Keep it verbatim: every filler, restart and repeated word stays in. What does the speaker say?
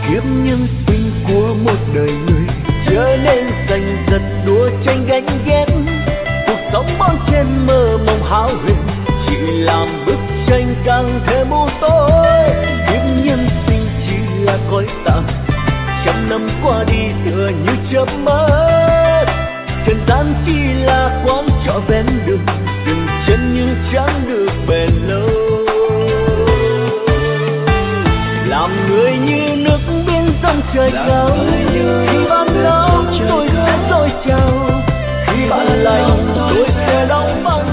kiếp nhân sinh của một đời người trở nên giành giật đua tranh ganh ghét. Cuộc sống bon chen mơ mộng hão huyền chỉ làm bức tranh càng thêm u tối. Kiếp nhân sinh chỉ là cõi tạm, trăm năm qua đi tựa như chớp mắt. Trần gian chỉ là quán trọ ven đường, dừng chân nhưng chẳng được bền lâu. Làm người như nước biển dòng trời cao, khi ban lâu tôi sẽ dội trào, khi bạn lành tôi sẽ đóng băng